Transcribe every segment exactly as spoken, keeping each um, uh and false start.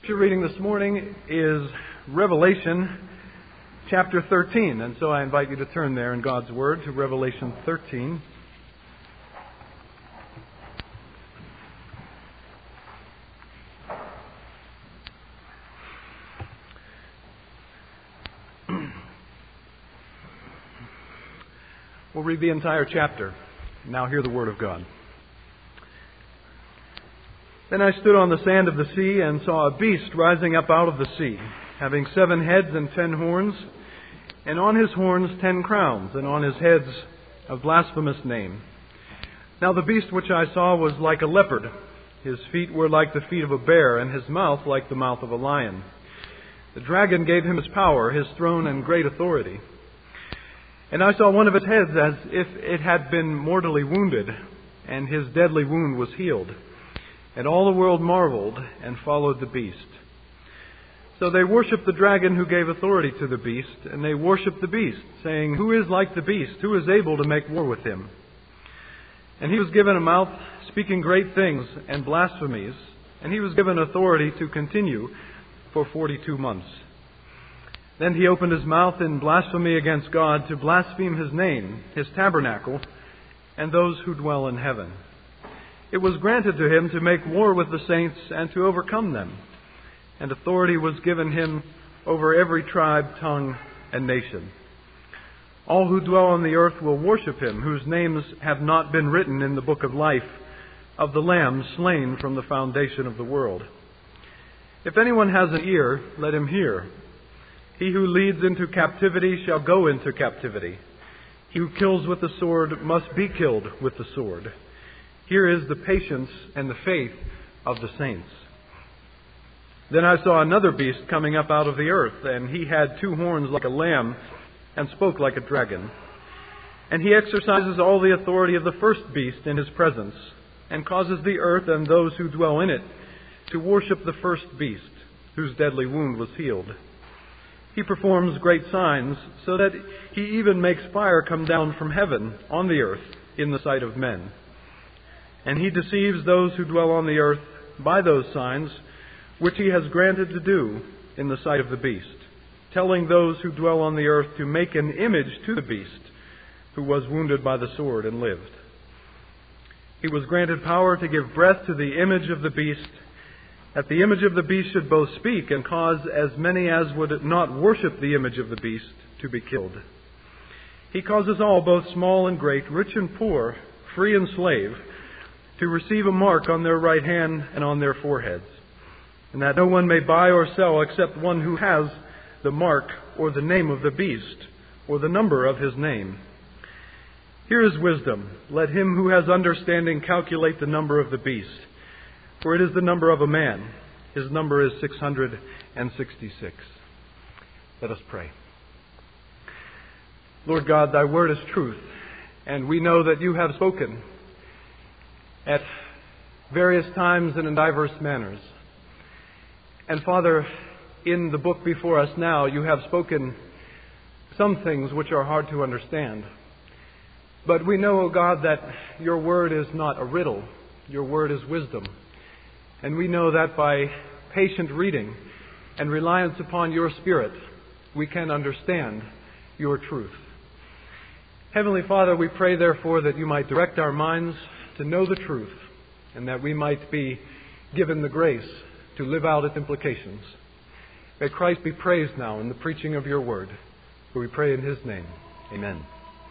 Scripture reading this morning is Revelation chapter thirteen, and so I invite you to turn there in God's Word to Revelation thirteen. We'll read the entire chapter. Now hear the Word of God. Then I stood on the sand of the sea and saw a beast rising up out of the sea, having seven heads and ten horns, and on his horns ten crowns, and on his heads a blasphemous name. Now the beast which I saw was like a leopard. His feet were like the feet of a bear, and his mouth like the mouth of a lion. The dragon gave him his power, his throne, and great authority. And I saw one of his heads as if it had been mortally wounded, and his deadly wound was healed. And all the world marveled and followed the beast. So they worshipped the dragon who gave authority to the beast, and they worshipped the beast, saying, "Who is like the beast? Who is able to make war with him?" And he was given a mouth speaking great things and blasphemies, and he was given authority to continue for forty-two months. Then he opened his mouth in blasphemy against God to blaspheme His name, His tabernacle, and those who dwell in heaven. It was granted to him to make war with the saints and to overcome them. And authority was given him over every tribe, tongue, and nation. All who dwell on the earth will worship him, whose names have not been written in the book of life of the Lamb slain from the foundation of the world. If anyone has an ear, let him hear. He who leads into captivity shall go into captivity. He who kills with the sword must be killed with the sword. Here is the patience and the faith of the saints. Then I saw another beast coming up out of the earth, and he had two horns like a lamb and spoke like a dragon. And he exercises all the authority of the first beast in his presence, and causes the earth and those who dwell in it to worship the first beast, whose deadly wound was healed. He performs great signs, so that he even makes fire come down from heaven on the earth in the sight of men. And he deceives those who dwell on the earth by those signs which he has granted to do in the sight of the beast, telling those who dwell on the earth to make an image to the beast who was wounded by the sword and lived. He was granted power to give breath to the image of the beast, that the image of the beast should both speak and cause as many as would not worship the image of the beast to be killed. He causes all, both small and great, rich and poor, free and slave, to receive a mark on their right hand and on their foreheads, and that no one may buy or sell except one who has the mark or the name of the beast or the number of his name. Here is wisdom. Let him who has understanding calculate the number of the beast, for it is the number of a man. His number is six hundred sixty-six. Let us pray. Lord God, thy word is truth, and we know that you have spoken at various times and in diverse manners. And Father, in the book before us now, you have spoken some things which are hard to understand. But we know, O God, that your word is not a riddle. Your word is wisdom. And we know that by patient reading and reliance upon your Spirit, we can understand your truth. Heavenly Father, we pray therefore that you might direct our minds to know the truth, and that we might be given the grace to live out its implications. May Christ be praised now in the preaching of your word, for we pray in his name. Amen.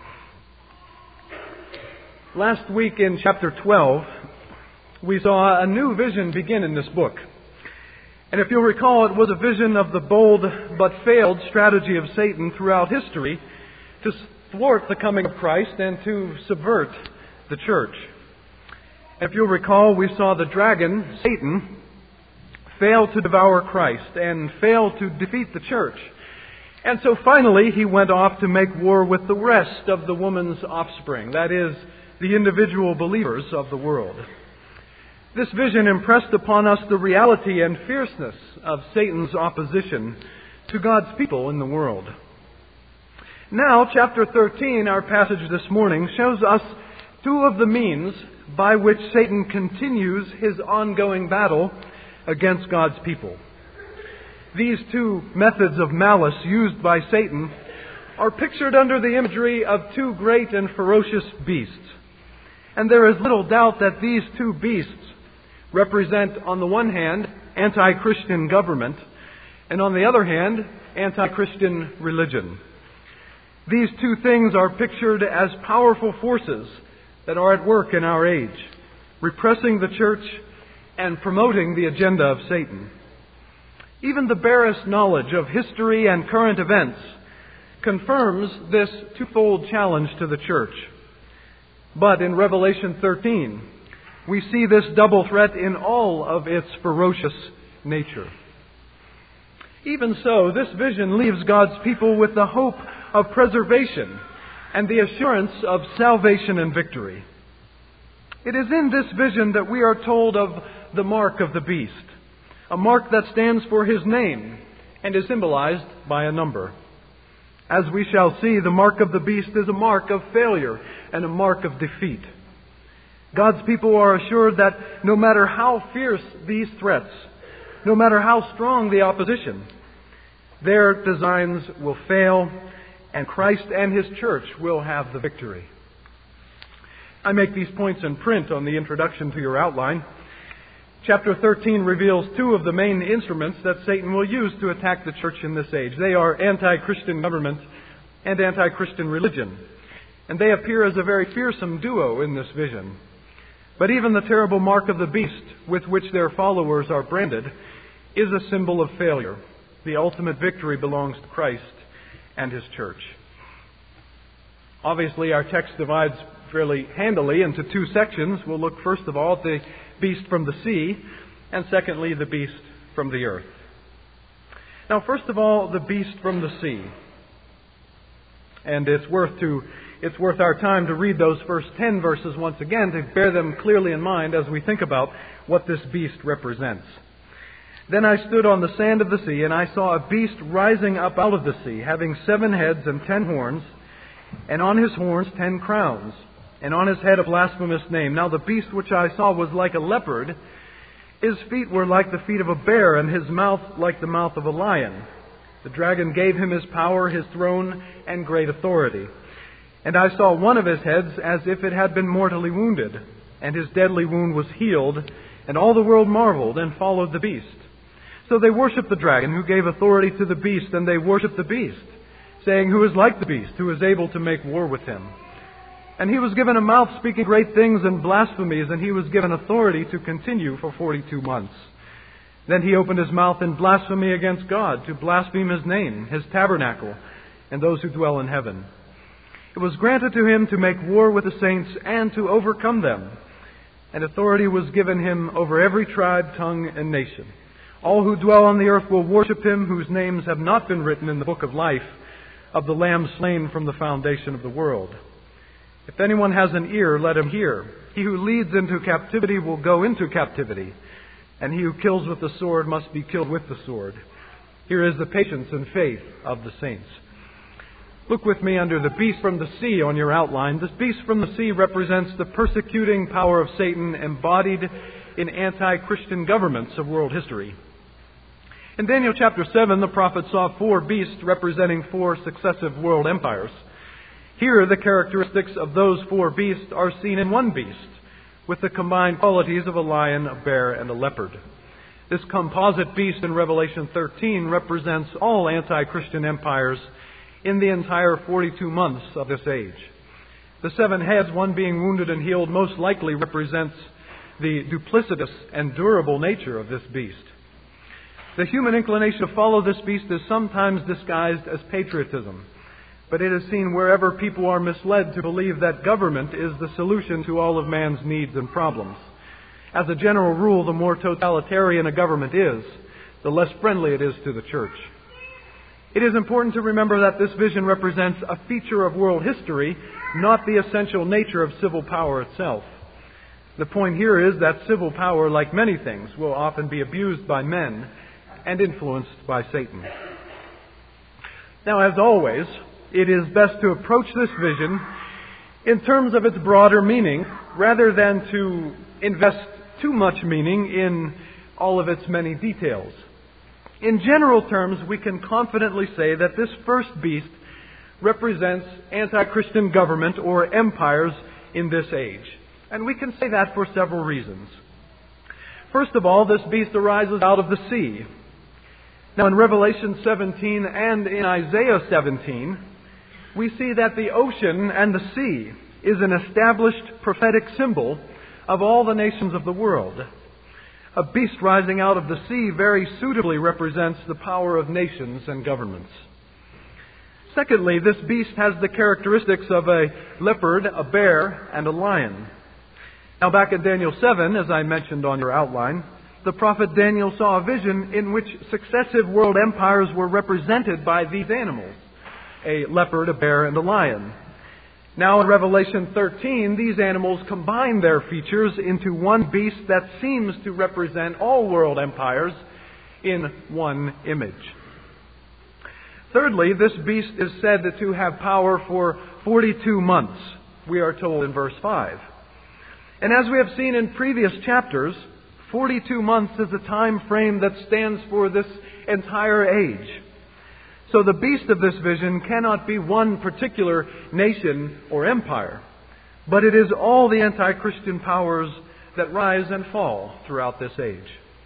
Last week in chapter twelve, we saw a new vision begin in this book. And if you'll recall, it was a vision of the bold but failed strategy of Satan throughout history to thwart the coming of Christ and to subvert the church. If you'll recall, we saw the dragon, Satan, fail to devour Christ and fail to defeat the church. And so finally he went off to make war with the rest of the woman's offspring, that is, the individual believers of the world. This vision impressed upon us the reality and fierceness of Satan's opposition to God's people in the world. Now, chapter thirteen, our passage this morning, shows us two of the means by which Satan continues his ongoing battle against God's people. These two methods of malice used by Satan are pictured under the imagery of two great and ferocious beasts. And there is little doubt that these two beasts represent, on the one hand, anti-Christian government, and on the other hand, anti-Christian religion. These two things are pictured as powerful forces that are at work in our age, repressing the church and promoting the agenda of Satan. Even the barest knowledge of history and current events confirms this twofold challenge to the church. But in Revelation thirteen, we see this double threat in all of its ferocious nature. Even so, this vision leaves God's people with the hope of preservation and the assurance of salvation and victory. It is in this vision that we are told of the mark of the beast, a mark that stands for his name and is symbolized by a number. As we shall see, the mark of the beast is a mark of failure and a mark of defeat. God's people are assured that no matter how fierce these threats, no matter how strong the opposition, their designs will fail and Christ and His church will have the victory. I make these points in print on the introduction to your outline. Chapter thirteen reveals two of the main instruments that Satan will use to attack the church in this age. They are anti-Christian government and anti-Christian religion. And they appear as a very fearsome duo in this vision. But even the terrible mark of the beast with which their followers are branded is a symbol of failure. The ultimate victory belongs to Christ and His church. Obviously, our text divides fairly handily into two sections. We'll look first of all at the beast from the sea, and secondly, the beast from the earth. Now, first of all, the beast from the sea. And it's worth to it's worth our time to read those first ten verses once again to bear them clearly in mind as we think about what this beast represents. Then I stood on the sand of the sea, and I saw a beast rising up out of the sea, having seven heads and ten horns, and on his horns ten crowns, and on his head a blasphemous name. Now the beast which I saw was like a leopard. His feet were like the feet of a bear, and his mouth like the mouth of a lion. The dragon gave him his power, his throne, and great authority. And I saw one of his heads as if it had been mortally wounded, and his deadly wound was healed, and all the world marveled and followed the beast. So they worshipped the dragon, who gave authority to the beast, and they worshipped the beast, saying, "Who is like the beast, who is able to make war with him?" And he was given a mouth speaking great things and blasphemies, and he was given authority to continue for forty-two months. Then he opened his mouth in blasphemy against God, to blaspheme His name, His tabernacle, and those who dwell in heaven. It was granted to him to make war with the saints and to overcome them. And authority was given him over every tribe, tongue, and nation. All who dwell on the earth will worship him, whose names have not been written in the book of life of the Lamb slain from the foundation of the world. If anyone has an ear, let him hear. He who leads into captivity will go into captivity, and he who kills with the sword must be killed with the sword. Here is the patience and faith of the saints. Look with me under the beast from the sea on your outline. This beast from the sea represents the persecuting power of Satan embodied in anti-Christian governments of world history. In Daniel chapter seven, the prophet saw four beasts representing four successive world empires. Here, the characteristics of those four beasts are seen in one beast, with the combined qualities of a lion, a bear, and a leopard. This composite beast in Revelation thirteen represents all anti-Christian empires in the entire forty-two months of this age. The seven heads, one being wounded and healed, most likely represents the duplicitous and durable nature of this beast. The human inclination to follow this beast is sometimes disguised as patriotism, but it is seen wherever people are misled to believe that government is the solution to all of man's needs and problems. As a general rule, the more totalitarian a government is, the less friendly it is to the church. It is important to remember that this vision represents a feature of world history, not the essential nature of civil power itself. The point here is that civil power, like many things, will often be abused by men and influenced by Satan. Now, as always, it is best to approach this vision in terms of its broader meaning, rather than to invest too much meaning in all of its many details. In general terms, we can confidently say that this first beast represents anti-Christian government or empires in this age. And we can say that for several reasons. First of all, this beast arises out of the sea. Now in Revelation seventeen and in Isaiah seventeen, we see that the ocean and the sea is an established prophetic symbol of all the nations of the world. A beast rising out of the sea very suitably represents the power of nations and governments. Secondly, this beast has the characteristics of a leopard, a bear, and a lion. Now back in Daniel seven, as I mentioned on your outline, the prophet Daniel saw a vision in which successive world empires were represented by these animals, a leopard, a bear, and a lion. Now in Revelation thirteen, these animals combine their features into one beast that seems to represent all world empires in one image. Thirdly, this beast is said to have power for forty-two months, we are told in verse five. And as we have seen in previous chapters, forty-two months is a time frame that stands for this entire age. So the beast of this vision cannot be one particular nation or empire, but it is all the anti-Christian powers that rise and fall throughout this age.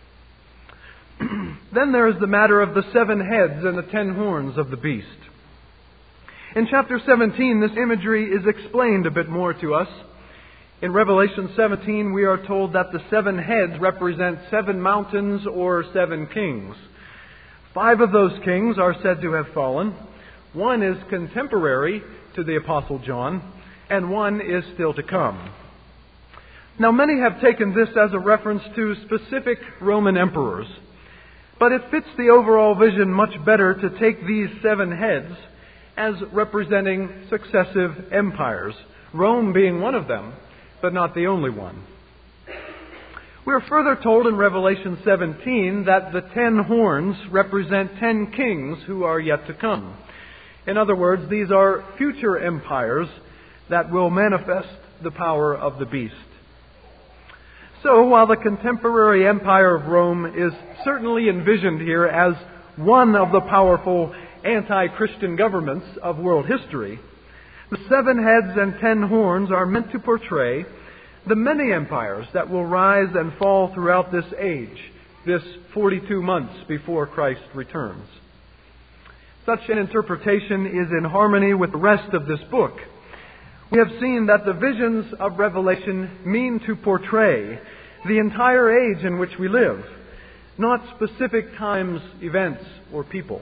Then there is the matter of the seven heads and the ten horns of the beast. In chapter seventeen, this imagery is explained a bit more to us. In Revelation seventeen, we are told that the seven heads represent seven mountains or seven kings. Five of those kings are said to have fallen. One is contemporary to the Apostle John, and one is still to come. Now, many have taken this as a reference to specific Roman emperors, but it fits the overall vision much better to take these seven heads as representing successive empires, Rome being one of them, but not the only one. We are further told in Revelation seventeen that the ten horns represent ten kings who are yet to come. In other words, these are future empires that will manifest the power of the beast. So, while the contemporary empire of Rome is certainly envisioned here as one of the powerful anti-Christian governments of world history, the seven heads and ten horns are meant to portray the many empires that will rise and fall throughout this age, this forty-two months before Christ returns. Such an interpretation is in harmony with the rest of this book. We have seen that the visions of Revelation mean to portray the entire age in which we live, not specific times, events, or people.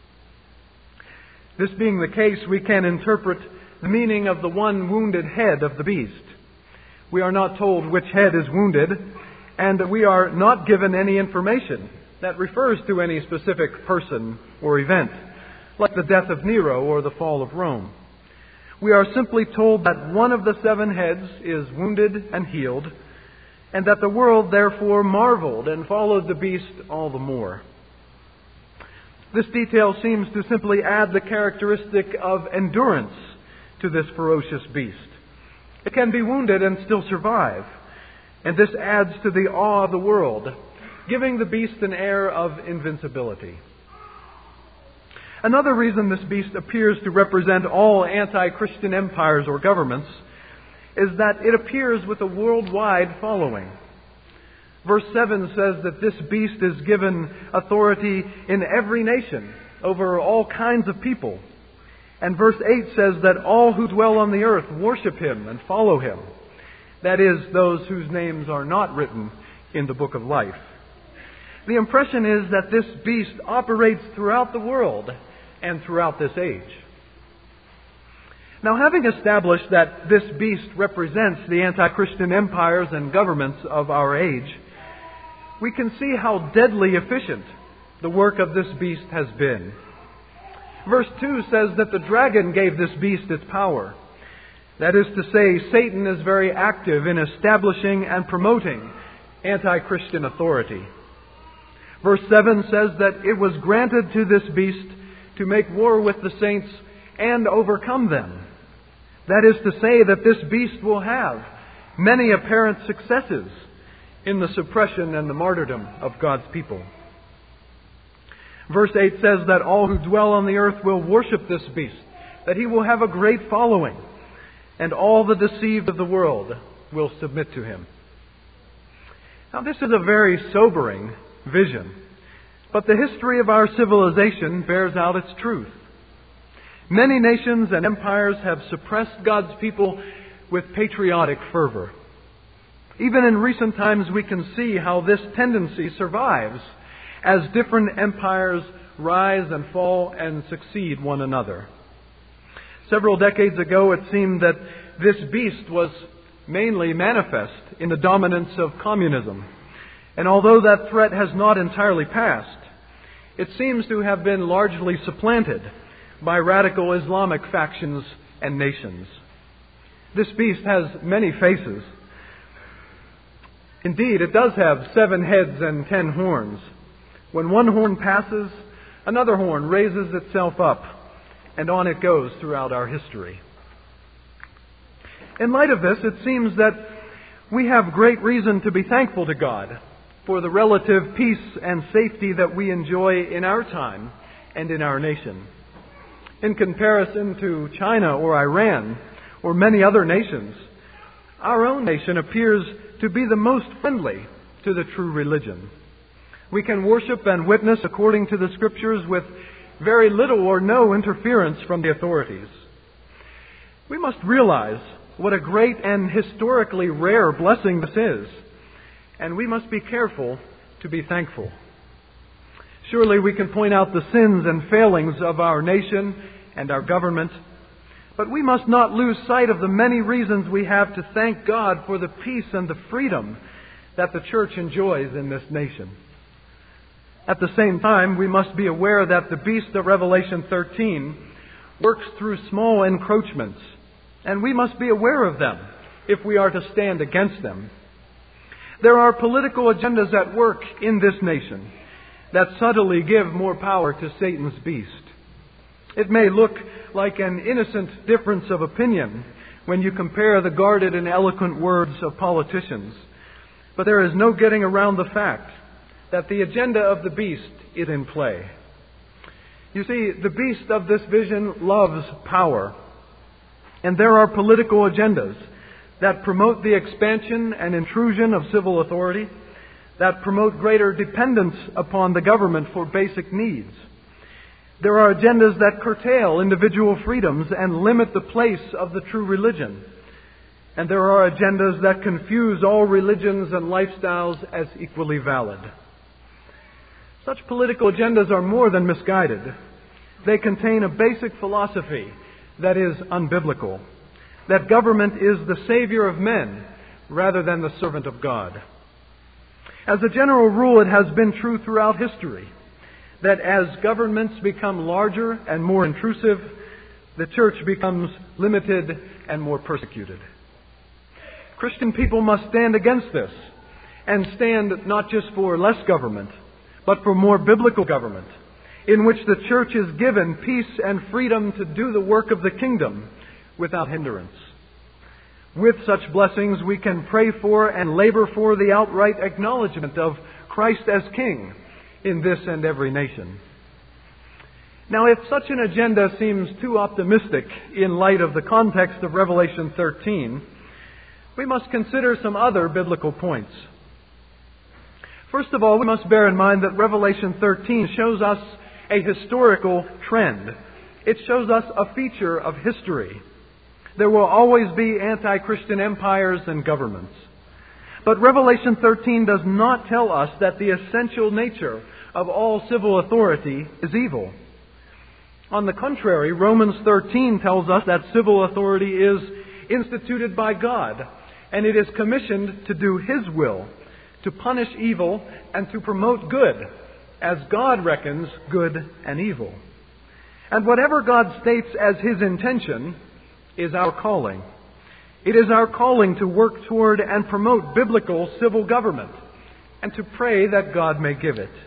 This being the case, we can interpret the meaning of the one wounded head of the beast. We are not told which head is wounded, and we are not given any information that refers to any specific person or event, like the death of Nero or the fall of Rome. We are simply told that one of the seven heads is wounded and healed, and that the world therefore marveled and followed the beast all the more. This detail seems to simply add the characteristic of endurance to this ferocious beast. It can be wounded and still survive, and this adds to the awe of the world, giving the beast an air of invincibility. Another reason this beast appears to represent all anti-Christian empires or governments is that it appears with a worldwide following. Verse seven says that this beast is given authority in every nation over all kinds of people. And verse eight says that all who dwell on the earth worship him and follow him. That is, those whose names are not written in the book of life. The impression is that this beast operates throughout the world and throughout this age. Now, having established that this beast represents the anti-Christian empires and governments of our age, we can see how deadly efficient the work of this beast has been. Verse two says that the dragon gave this beast its power. That is to say, Satan is very active in establishing and promoting anti-Christian authority. Verse seven says that it was granted to this beast to make war with the saints and overcome them. That is to say that this beast will have many apparent successes in the suppression and the martyrdom of God's people. Verse eight says that all who dwell on the earth will worship this beast, that he will have a great following, and all the deceived of the world will submit to him. Now, this is a very sobering vision, but the history of our civilization bears out its truth. Many nations and empires have suppressed God's people with patriotic fervor. Even in recent times, we can see how this tendency survives as different empires rise and fall and succeed one another. Several decades ago, it seemed that this beast was mainly manifest in the dominance of communism. And although that threat has not entirely passed, it seems to have been largely supplanted by radical Islamic factions and nations. This beast has many faces. Indeed, it does have seven heads and ten horns. When one horn passes, another horn raises itself up, and on it goes throughout our history. In light of this, it seems that we have great reason to be thankful to God for the relative peace and safety that we enjoy in our time and in our nation. In comparison to China or Iran or many other nations, our own nation appears to be the most friendly to the true religion. We can worship and witness according to the Scriptures with very little or no interference from the authorities. We must realize what a great and historically rare blessing this is, and we must be careful to be thankful. Surely we can point out the sins and failings of our nation and our government, but we must not lose sight of the many reasons we have to thank God for the peace and the freedom that the church enjoys in this nation. At the same time, we must be aware that the beast of Revelation thirteen works through small encroachments, and we must be aware of them if we are to stand against them. There are political agendas at work in this nation that subtly give more power to Satan's beast. It may look like an innocent difference of opinion when you compare the guarded and eloquent words of politicians, but there is no getting around the fact that the agenda of the beast is in play. You see, the beast of this vision loves power, and there are political agendas that promote the expansion and intrusion of civil authority, that promote greater dependence upon the government for basic needs. There are agendas that curtail individual freedoms and limit the place of the true religion. And there are agendas that confuse all religions and lifestyles as equally valid. Such political agendas are more than misguided. They contain a basic philosophy that is unbiblical, that government is the savior of men rather than the servant of God. As a general rule, it has been true throughout history that as governments become larger and more intrusive, the church becomes limited and more persecuted. Christian people must stand against this and stand not just for less government, but for more biblical government, in which the church is given peace and freedom to do the work of the kingdom without hindrance. With such blessings, we can pray for and labor for the outright acknowledgement of Christ as King in this and every nation. Now, if such an agenda seems too optimistic in light of the context of Revelation thirteen, we must consider some other biblical points. First of all, we must bear in mind that Revelation thirteen shows us a historical trend. It shows us a feature of history. There will always be anti-Christian empires and governments. But Revelation thirteen does not tell us that the essential nature of all civil authority is evil. On the contrary, Romans thirteen tells us that civil authority is instituted by God, and it is commissioned to do His will, to punish evil and to promote good, as God reckons good and evil. And whatever God states as His intention is our calling. It is our calling to work toward and promote biblical civil government and to pray that God may give it.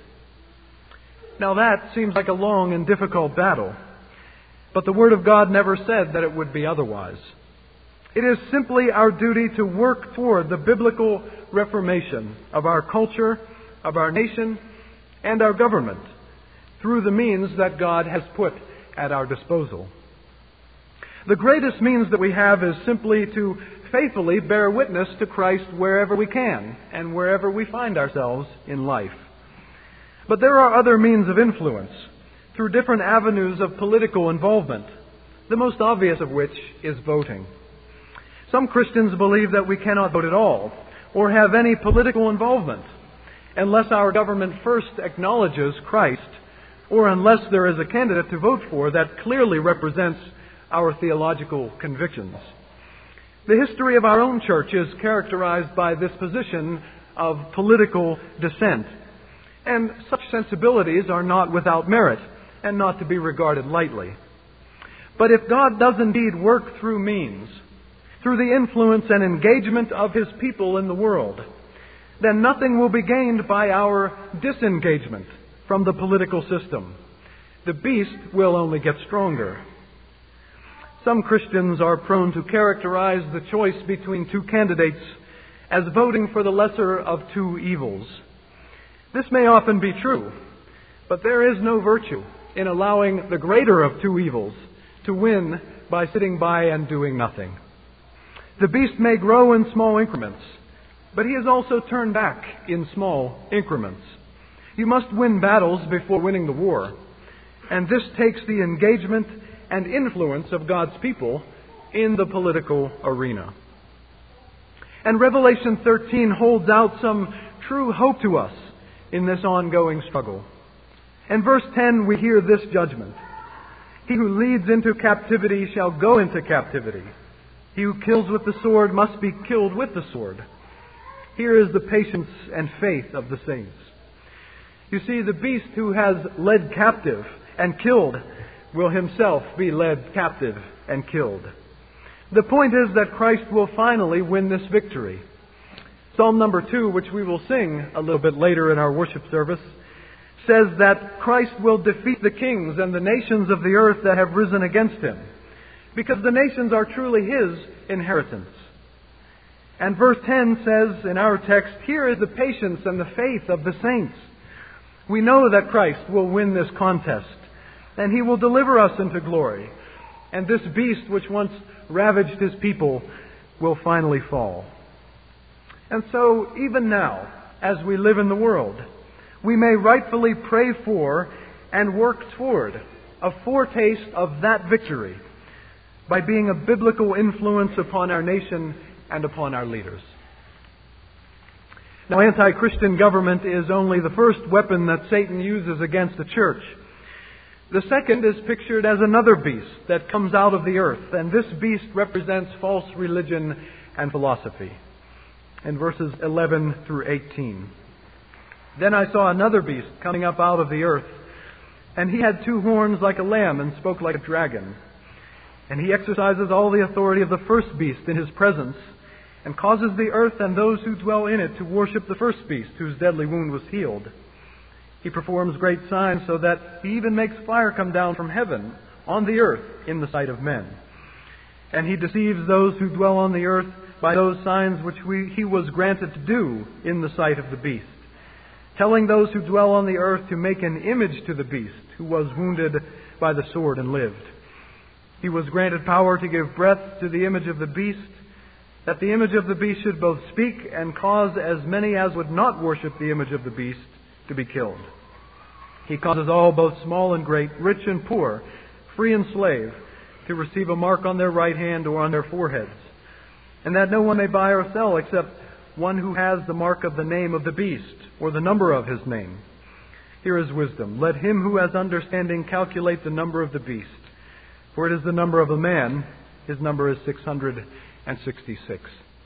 Now that seems like a long and difficult battle, but the Word of God never said that it would be otherwise. It is simply our duty to work toward the biblical reformation of our culture, of our nation, and our government, through the means that God has put at our disposal. The greatest means that we have is simply to faithfully bear witness to Christ wherever we can and wherever we find ourselves in life. But there are other means of influence through different avenues of political involvement, the most obvious of which is voting. Some Christians believe that we cannot vote at all or have any political involvement unless our government first acknowledges Christ or unless there is a candidate to vote for that clearly represents our theological convictions. The history of our own church is characterized by this position of political dissent. And such sensibilities are not without merit and not to be regarded lightly. But if God does indeed work through means, through the influence and engagement of His people in the world, then nothing will be gained by our disengagement from the political system. The beast will only get stronger. Some Christians are prone to characterize the choice between two candidates as voting for the lesser of two evils. This may often be true, but there is no virtue in allowing the greater of two evils to win by sitting by and doing nothing. The beast may grow in small increments, but he is also turned back in small increments. You must win battles before winning the war, and this takes the engagement and influence of God's people in the political arena. And Revelation thirteen holds out some true hope to us in this ongoing struggle. In verse ten we hear this judgment: "He who leads into captivity shall go into captivity. He who kills with the sword must be killed with the sword." Here is the patience and faith of the saints. You see, the beast who has led captive and killed will himself be led captive and killed. The point is that Christ will finally win this victory. Psalm number two, which we will sing a little bit later in our worship service, says that Christ will defeat the kings and the nations of the earth that have risen against Him, because the nations are truly His inheritance. And verse ten says in our text, here is the patience and the faith of the saints. We know that Christ will win this contest, and He will deliver us into glory. And this beast which once ravaged His people will finally fall. And so, even now, as we live in the world, we may rightfully pray for and work toward a foretaste of that victory by being a biblical influence upon our nation and upon our leaders. Now, anti-Christian government is only the first weapon that Satan uses against the church. The second is pictured as another beast that comes out of the earth, and this beast represents false religion and philosophy. In verses eleven through eighteen. "Then I saw another beast coming up out of the earth, and he had two horns like a lamb and spoke like a dragon. And he exercises all the authority of the first beast in his presence, and causes the earth and those who dwell in it to worship the first beast, whose deadly wound was healed. He performs great signs, so that he even makes fire come down from heaven on the earth in the sight of men. And he deceives those who dwell on the earth by those signs which we, he was granted to do in the sight of the beast, telling those who dwell on the earth to make an image to the beast, who was wounded by the sword and lived. He was granted power to give breath to the image of the beast, that the image of the beast should both speak and cause as many as would not worship the image of the beast to be killed. He causes all, both small and great, rich and poor, free and slave, to receive a mark on their right hand or on their foreheads, and that no one may buy or sell except one who has the mark of the name of the beast, or the number of his name. Here is wisdom. Let him who has understanding calculate the number of the beast, for it is the number of a man. His number is six hundred sixty-six.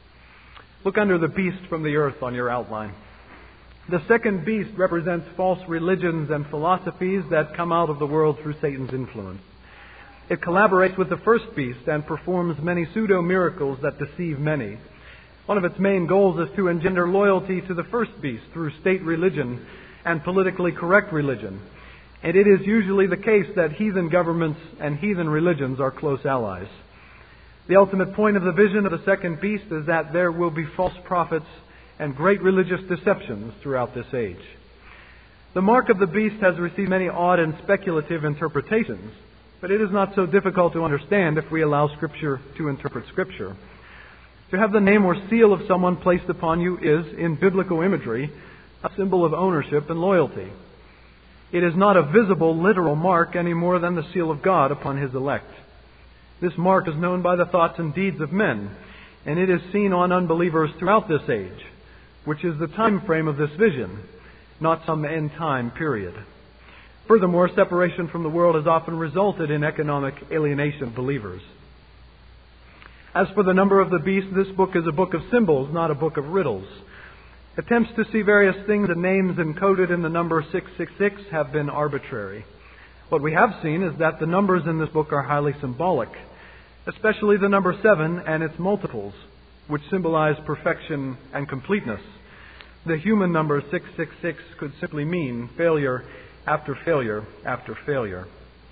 Look under the beast from the earth on your outline. The second beast represents false religions and philosophies that come out of the world through Satan's influence. It collaborates with the first beast and performs many pseudo-miracles that deceive many. One of its main goals is to engender loyalty to the first beast through state religion and politically correct religion. And it is usually the case that heathen governments and heathen religions are close allies. The ultimate point of the vision of the second beast is that there will be false prophets and great religious deceptions throughout this age. The mark of the beast has received many odd and speculative interpretations, but it is not so difficult to understand if we allow Scripture to interpret Scripture. To have the name or seal of someone placed upon you is, in biblical imagery, a symbol of ownership and loyalty. It is not a visible, literal mark any more than the seal of God upon His elect. This mark is known by the thoughts and deeds of men, and it is seen on unbelievers throughout this age, which is the time frame of this vision, not some end time period. Furthermore, separation from the world has often resulted in economic alienation of believers. As for the number of the beast, this book is a book of symbols, not a book of riddles. Attempts to see various things and names encoded in the number six six six have been arbitrary. What we have seen is that the numbers in this book are highly symbolic, especially the number seven and its multiples, which symbolize perfection and completeness. The human number six six six could simply mean failure after failure after failure.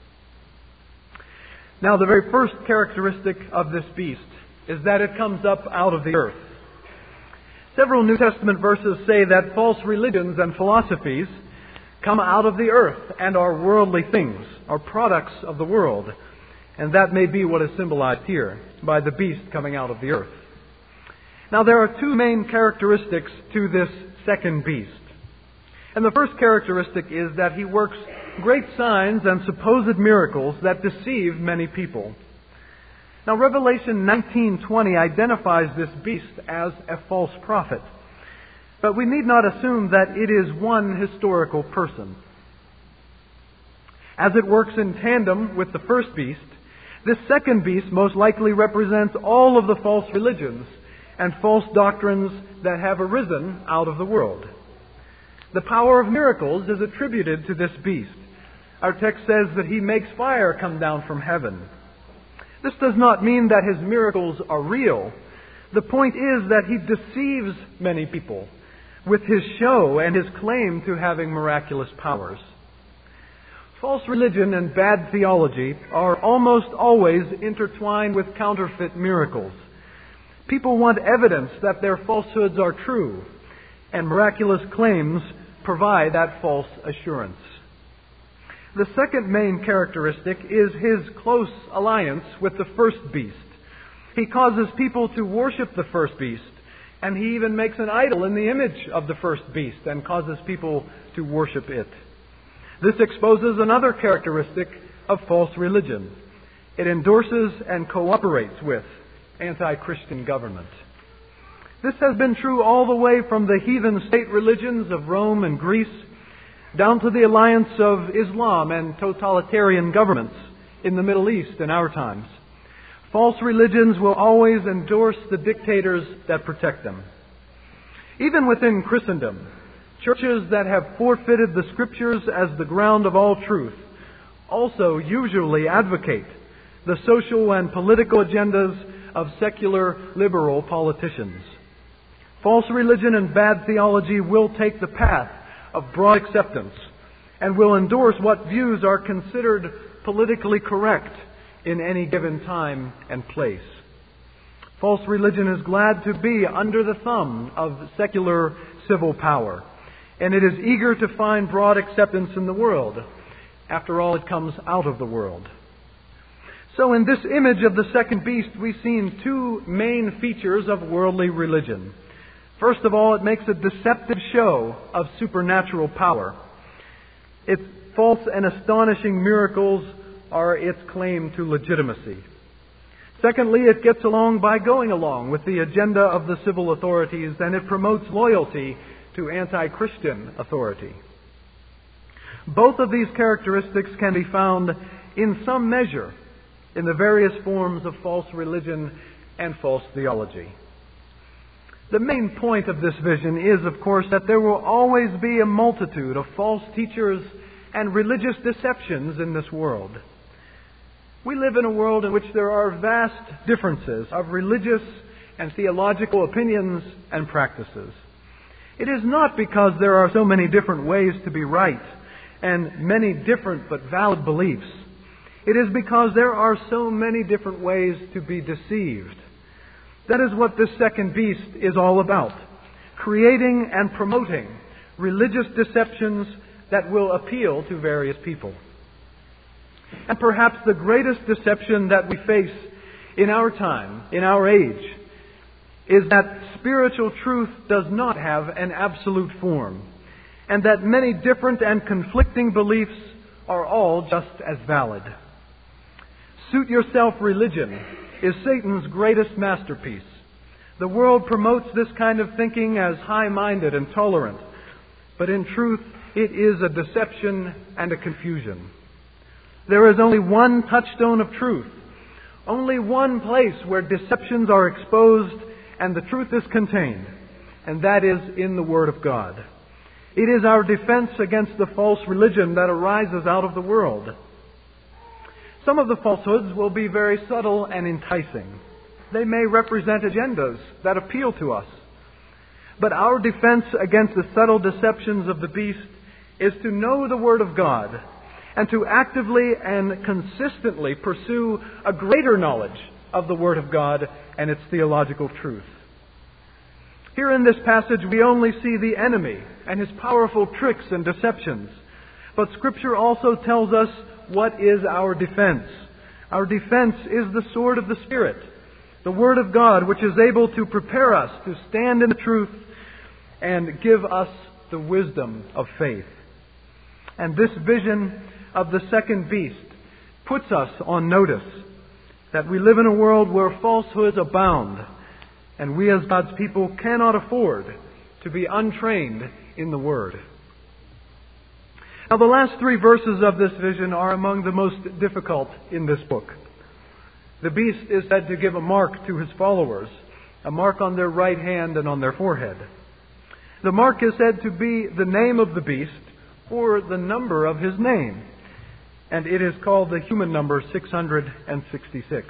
Now, the very first characteristic of this beast is that it comes up out of the earth. Several New Testament verses say that false religions and philosophies come out of the earth and are worldly things, are products of the world. And that may be what is symbolized here by the beast coming out of the earth. Now, there are two main characteristics to this second beast. And the first characteristic is that he works great signs and supposed miracles that deceive many people. Now, Revelation nineteen twenty identifies this beast as a false prophet. But we need not assume that it is one historical person. As it works in tandem with the first beast, this second beast most likely represents all of the false religions and false doctrines that have arisen out of the world. The power of miracles is attributed to this beast. Our text says that he makes fire come down from heaven. This does not mean that his miracles are real. The point is that he deceives many people with his show and his claim to having miraculous powers. False religion and bad theology are almost always intertwined with counterfeit miracles. People want evidence that their falsehoods are true, and miraculous claims provide that false assurance. The second main characteristic is his close alliance with the first beast. He causes people to worship the first beast, and he even makes an idol in the image of the first beast and causes people to worship it. This exposes another characteristic of false religion. It endorses and cooperates with anti-Christian government. This has been true all the way from the heathen state religions of Rome and Greece down to the alliance of Islam and totalitarian governments in the Middle East in our times. False religions will always endorse the dictators that protect them. Even within Christendom, churches that have forfeited the Scriptures as the ground of all truth also usually advocate the social and political agendas of secular liberal politicians. False religion and bad theology will take the path of broad acceptance and will endorse what views are considered politically correct in any given time and place. False religion is glad to be under the thumb of secular civil power, and it is eager to find broad acceptance in the world. After all, it comes out of the world. So in this image of the second beast, we've seen two main features of worldly religion. First of all, it makes a deceptive show of supernatural power. Its false and astonishing miracles are its claim to legitimacy. Secondly, it gets along by going along with the agenda of the civil authorities, and it promotes loyalty to anti-Christian authority. Both of these characteristics can be found in some measure in the various forms of false religion and false theology. The main point of this vision is, of course, that there will always be a multitude of false teachers and religious deceptions in this world. We live in a world in which there are vast differences of religious and theological opinions and practices. It is not because there are so many different ways to be right and many different but valid beliefs. It is because there are so many different ways to be deceived. That is what this second beast is all about. Creating and promoting religious deceptions that will appeal to various people. And perhaps the greatest deception that we face in our time, in our age, is that spiritual truth does not have an absolute form, and that many different and conflicting beliefs are all just as valid. Suit-yourself religion is Satan's greatest masterpiece. The world promotes this kind of thinking as high-minded and tolerant, but in truth, it is a deception and a confusion. There is only one touchstone of truth, only one place where deceptions are exposed and the truth is contained, and that is in the Word of God. It is our defense against the false religion that arises out of the world. Some of the falsehoods will be very subtle and enticing. They may represent agendas that appeal to us. But our defense against the subtle deceptions of the beast is to know the Word of God and to actively and consistently pursue a greater knowledge of the Word of God and its theological truth. Here in this passage we only see the enemy and his powerful tricks and deceptions. But Scripture also tells us what is our defense. Our defense is the sword of the Spirit, the Word of God, which is able to prepare us to stand in the truth and give us the wisdom of faith. And this vision of the second beast puts us on notice that we live in a world where falsehoods abound, and we as God's people cannot afford to be untrained in the Word. Now, the last three verses of this vision are among the most difficult in this book. The beast is said to give a mark to his followers, a mark on their right hand and on their forehead. The mark is said to be the name of the beast or the number of his name, and it is called the human number six hundred sixty-six.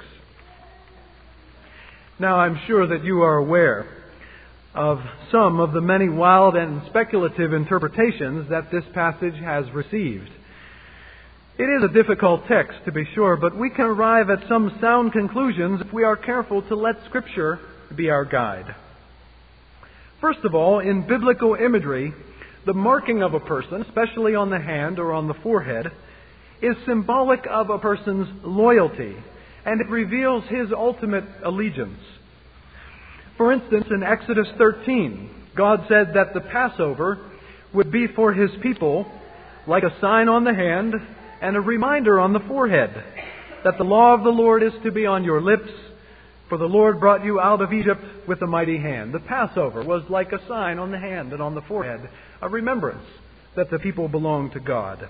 Now, I'm sure that you are aware of some of the many wild and speculative interpretations that this passage has received. It is a difficult text, to be sure, but we can arrive at some sound conclusions if we are careful to let Scripture be our guide. First of all, in biblical imagery, the marking of a person, especially on the hand or on the forehead, is symbolic of a person's loyalty, and it reveals his ultimate allegiance. For instance, in Exodus thirteen, God said that the Passover would be for His people like a sign on the hand and a reminder on the forehead that the law of the Lord is to be on your lips, for the Lord brought you out of Egypt with a mighty hand. The Passover was like a sign on the hand and on the forehead, a remembrance that the people belonged to God.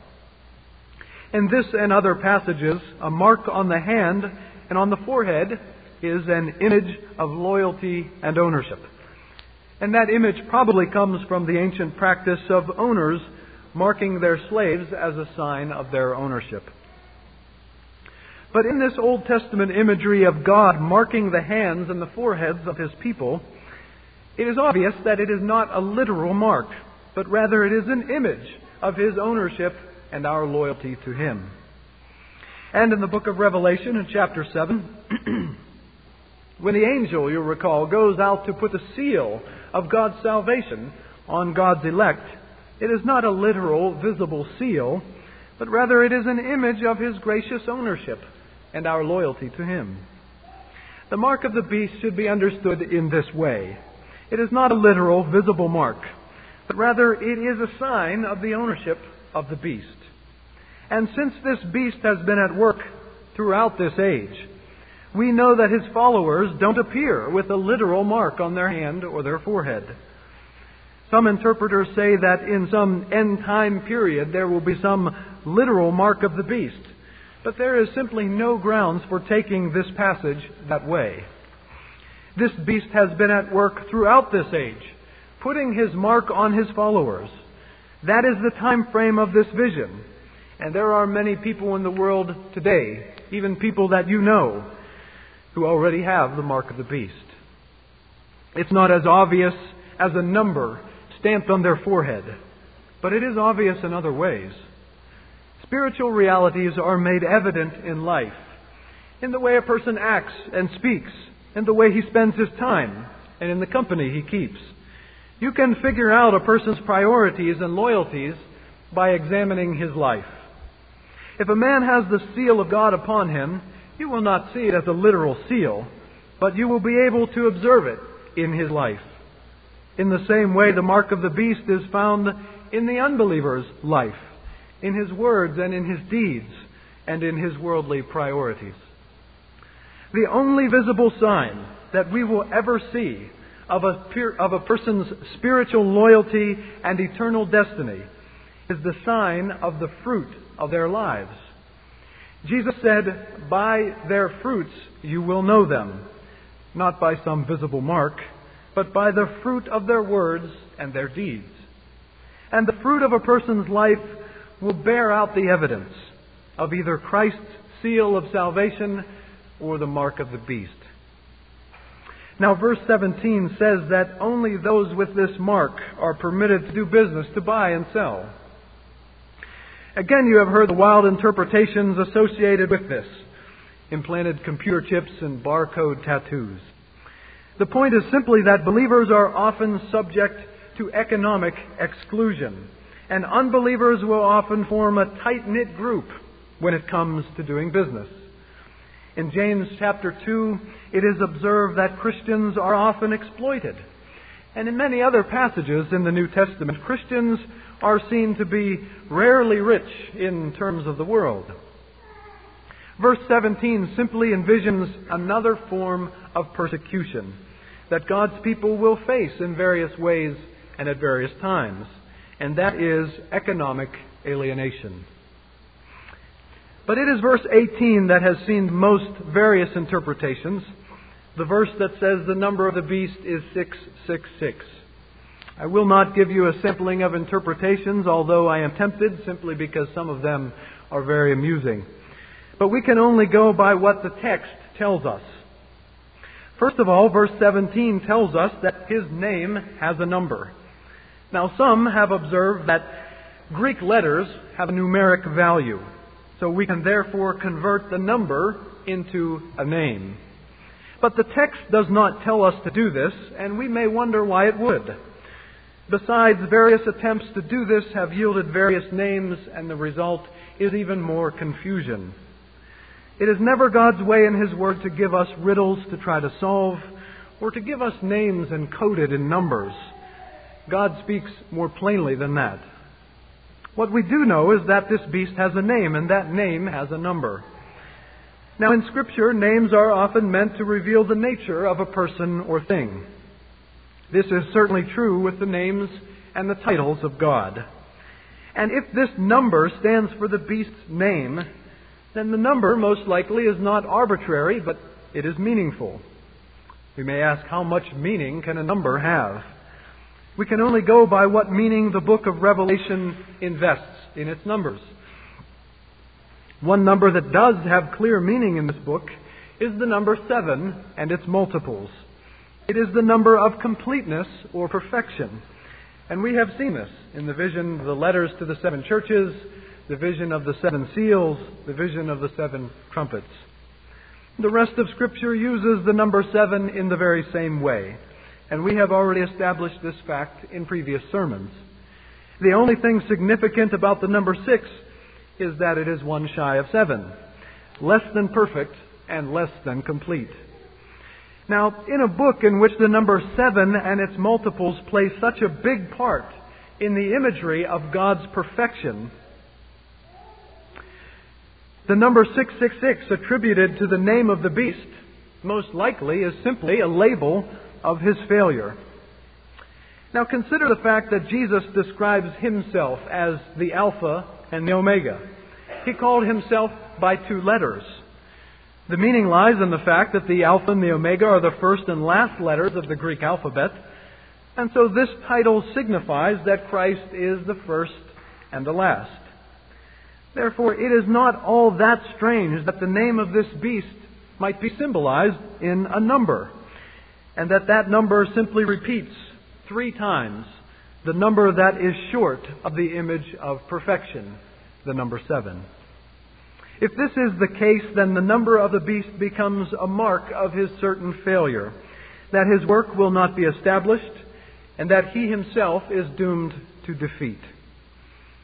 In this and other passages, a mark on the hand and on the forehead is an image of loyalty and ownership. And that image probably comes from the ancient practice of owners marking their slaves as a sign of their ownership. But in this Old Testament imagery of God marking the hands and the foreheads of His people, it is obvious that it is not a literal mark, but rather it is an image of His ownership and our loyalty to Him. And in the book of Revelation, in chapter seven, when the angel, you'll recall, goes out to put a seal of God's salvation on God's elect, it is not a literal, visible seal, but rather it is an image of His gracious ownership and our loyalty to Him. The mark of the beast should be understood in this way. It is not a literal, visible mark, but rather it is a sign of the ownership of the beast. And since this beast has been at work throughout this age, we know that his followers don't appear with a literal mark on their hand or their forehead. Some interpreters say that in some end-time period there will be some literal mark of the beast, but there is simply no grounds for taking this passage that way. This beast has been at work throughout this age, putting his mark on his followers. That is the time frame of this vision. And there are many people in the world today, even people that you know, who already have the mark of the beast. It's not as obvious as a number stamped on their forehead, but it is obvious in other ways. Spiritual realities are made evident in life, in the way a person acts and speaks, in the way he spends his time, and in the company he keeps. You can figure out a person's priorities and loyalties by examining his life. If a man has the seal of God upon him, you will not see it as a literal seal, but you will be able to observe it in his life. In the same way, the mark of the beast is found in the unbeliever's life, in his words and in his deeds, and in his worldly priorities. The only visible sign that we will ever see of a, of a person's spiritual loyalty and eternal destiny is the sign of the fruit of their lives. Jesus said, "By their fruits you will know them," not by some visible mark, but by the fruit of their words and their deeds. And the fruit of a person's life will bear out the evidence of either Christ's seal of salvation or the mark of the beast. Now, verse seventeen says that only those with this mark are permitted to do business, to buy and sell. Again, you have heard the wild interpretations associated with this: implanted computer chips and barcode tattoos. The point is simply that believers are often subject to economic exclusion, and unbelievers will often form a tight-knit group when it comes to doing business. In James chapter two, it is observed that Christians are often exploited. And in many other passages in the New Testament, Christians are seen to be rarely rich in terms of the world. Verse seventeen simply envisions another form of persecution that God's people will face in various ways and at various times, and that is economic alienation. But it is verse eighteen that has seen most various interpretations, the verse that says the number of the beast is six six six. I will not give you a sampling of interpretations, although I am tempted, simply because some of them are very amusing. But we can only go by what the text tells us. First of all, verse seventeen tells us that His name has a number. Now, some have observed that Greek letters have a numeric value, so we can therefore convert the number into a name. But the text does not tell us to do this, and we may wonder why it would. Besides, various attempts to do this have yielded various names, and the result is even more confusion. It is never God's way in His Word to give us riddles to try to solve, or to give us names encoded in numbers. God speaks more plainly than that. What we do know is that this beast has a name, and that name has a number. Now, in Scripture, names are often meant to reveal the nature of a person or thing. This is certainly true with the names and the titles of God. And if this number stands for the beast's name, then the number most likely is not arbitrary, but it is meaningful. We may ask, how much meaning can a number have? We can only go by what meaning the book of Revelation invests in its numbers. One number that does have clear meaning in this book is the number seven and its multiples. It is the number of completeness or perfection. And we have seen this in the vision of the letters to the seven churches, the vision of the seven seals, the vision of the seven trumpets. The rest of Scripture uses the number seven in the very same way, and we have already established this fact in previous sermons. The only thing significant about the number six is that it is one shy of seven, less than perfect and less than complete. Now, in a book in which the number seven and its multiples play such a big part in the imagery of God's perfection, the number six six six attributed to the name of the beast most likely is simply a label of his failure. Now, consider the fact that Jesus describes Himself as the Alpha and the Omega. He called Himself by two letters. The meaning lies in the fact that the Alpha and the Omega are the first and last letters of the Greek alphabet, and so this title signifies that Christ is the first and the last. Therefore, it is not all that strange that the name of this beast might be symbolized in a number, and that that number simply repeats three times the number that is short of the image of perfection, the number seven. If this is the case, then the number of the beast becomes a mark of his certain failure, that his work will not be established, and that he himself is doomed to defeat.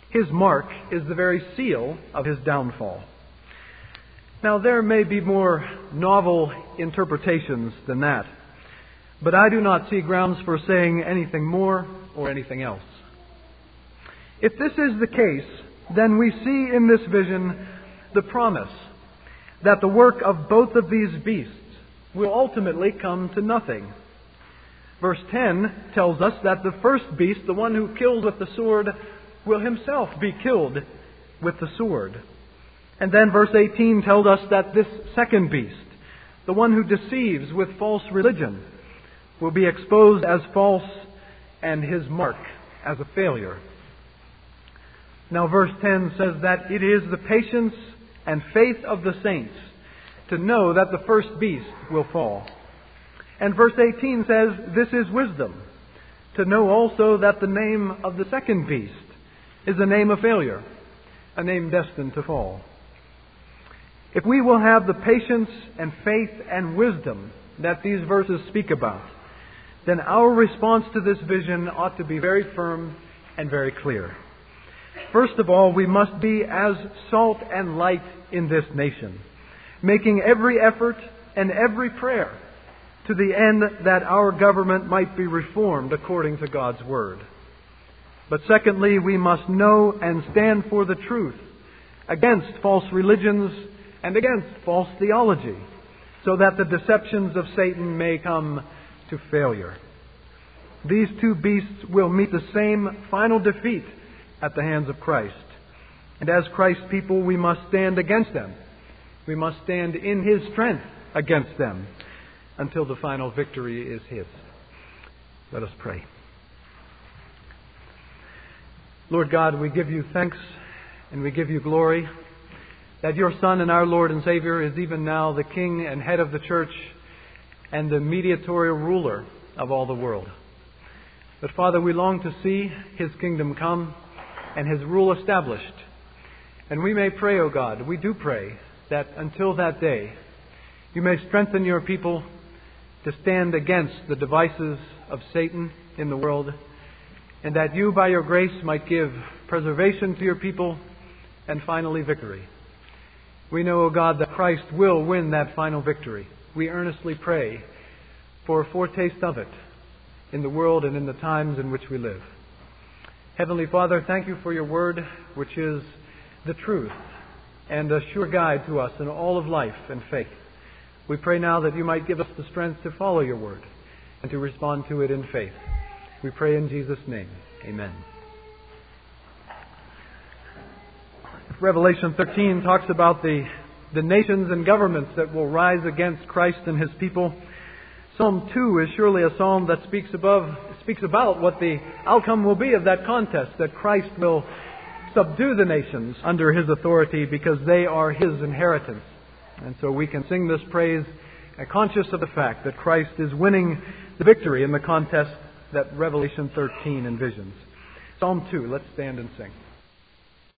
His mark is the very seal of his downfall. Now, there may be more novel interpretations than that, but I do not see grounds for saying anything more or anything else. If this is the case, then we see in this vision the promise that the work of both of these beasts will ultimately come to nothing. Verse ten tells us that the first beast, the one who killed with the sword, will himself be killed with the sword. And then verse eighteen tells us that this second beast, the one who deceives with false religion, will be exposed as false and his mark as a failure. Now verse ten says that it is the patience and faith of the saints to know that the first beast will fall. And verse eighteen says this is wisdom, to know also that the name of the second beast is a name of failure, a name destined to fall. If we will have the patience and faith and wisdom that these verses speak about, then our response to this vision ought to be very firm and very clear. First of all, we must be as salt and light in this nation, making every effort and every prayer to the end that our government might be reformed according to God's Word. But secondly, we must know and stand for the truth against false religions and against false theology, so that the deceptions of Satan may come to failure. These two beasts will meet the same final defeat at the hands of Christ. And as Christ's people, we must stand against them. We must stand in His strength against them until the final victory is His. Let us pray. Lord God, we give You thanks and we give You glory that Your Son and our Lord and Savior is even now the King and head of the church and the mediatorial ruler of all the world. But Father, we long to see His kingdom come and His rule established. And we may pray, O God, we do pray, that until that day, You may strengthen Your people to stand against the devices of Satan in the world, and that You, by Your grace, might give preservation to Your people and finally victory. We know, O God, that Christ will win that final victory. We earnestly pray for a foretaste of it in the world and in the times in which we live. Heavenly Father, thank You for Your Word, which is the truth and a sure guide to us in all of life and faith. We pray now that You might give us the strength to follow Your Word and to respond to it in faith. We pray in Jesus' name. Amen. Revelation thirteen talks about the, the nations and governments that will rise against Christ and His people. Psalm two is surely a psalm that speaks above, speaks about what the outcome will be of that contest, that Christ will subdue the nations under His authority because they are His inheritance. And so we can sing this praise uh, conscious of the fact that Christ is winning the victory in the contest that Revelation thirteen envisions. Psalm two, let's stand and sing.